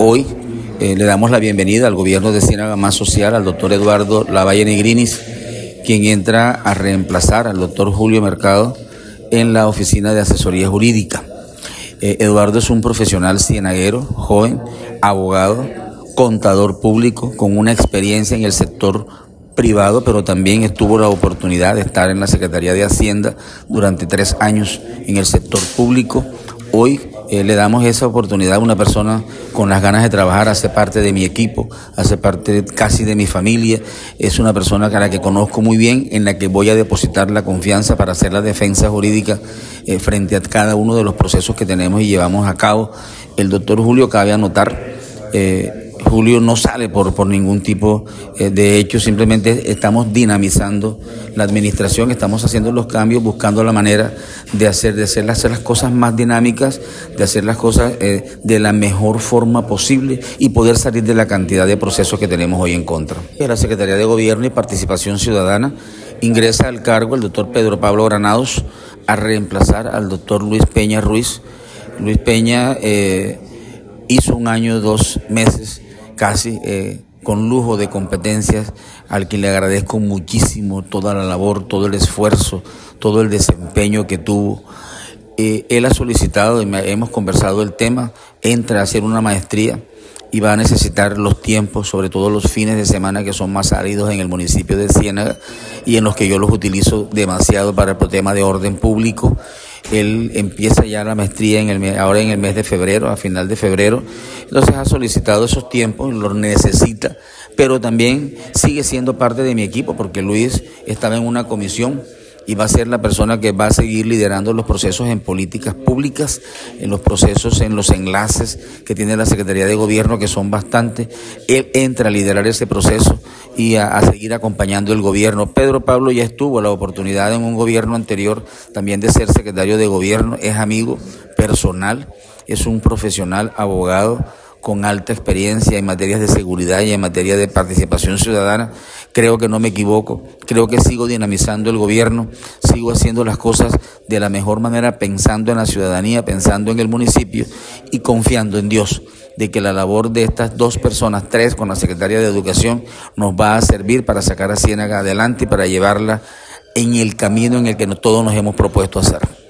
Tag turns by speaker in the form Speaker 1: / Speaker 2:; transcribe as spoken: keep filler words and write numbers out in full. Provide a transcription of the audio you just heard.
Speaker 1: Hoy eh, le damos la bienvenida al gobierno de Ciénaga Más Social, al doctor Eduardo Lavalle Negrinis, quien entra a reemplazar al doctor Julio Mercado en la oficina de asesoría jurídica. Eh, Eduardo es un profesional cienaguero, joven, abogado, contador público, con una experiencia en el sector privado, pero también tuvo la oportunidad de estar en la Secretaría de Hacienda durante tres años en el sector público. Hoy eh, le damos esa oportunidad a una persona con las ganas de trabajar, hace parte de mi equipo, hace parte casi de mi familia, es una persona a la que conozco muy bien, en la que voy a depositar la confianza para hacer la defensa jurídica eh, frente a cada uno de los procesos que tenemos y llevamos a cabo. El doctor Julio, cabe anotar, eh, Julio no sale por, por ningún tipo eh, de hecho, simplemente estamos dinamizando la administración, estamos haciendo los cambios, buscando la manera de hacer, de hacer, hacer las cosas más dinámicas, de hacer las cosas eh, de la mejor forma posible y poder salir de la cantidad de procesos que tenemos hoy en contra. La Secretaría de Gobierno y Participación Ciudadana ingresa al cargo el doctor Pedro Pablo Granados a reemplazar al doctor Luis Peña Ruiz. Luis Peña eh, hizo un año, dos meses casi, eh, con lujo de competencias, al que le agradezco muchísimo toda la labor, todo el esfuerzo, todo el desempeño que tuvo. Eh, él ha solicitado, y me, hemos conversado el tema, entra a hacer una maestría y va a necesitar los tiempos, sobre todo los fines de semana que son más áridos en el municipio de Ciénaga y en los que yo los utilizo demasiado para el tema de orden público. Él empieza ya la maestría en el mes, ahora en el mes de febrero, a final de febrero, entonces ha solicitado esos tiempos, los necesita, pero también sigue siendo parte de mi equipo porque Luis estaba en una comisión y va a ser la persona que va a seguir liderando los procesos en políticas públicas, en los procesos, en los enlaces que tiene la Secretaría de Gobierno, que son bastantes. Él entra a liderar ese proceso y a, a seguir acompañando el gobierno. Pedro Pablo ya estuvo la oportunidad en un gobierno anterior también de ser secretario de Gobierno, es amigo personal, es un profesional abogado con alta experiencia en materias de seguridad y en materia de participación ciudadana. Creo que no me equivoco, creo que sigo dinamizando el gobierno, sigo haciendo las cosas de la mejor manera, pensando en la ciudadanía, pensando en el municipio y confiando en Dios de que la labor de estas dos personas, tres con la Secretaría de Educación, nos va a servir para sacar a Ciénaga adelante y para llevarla en el camino en el que todos nos hemos propuesto hacer.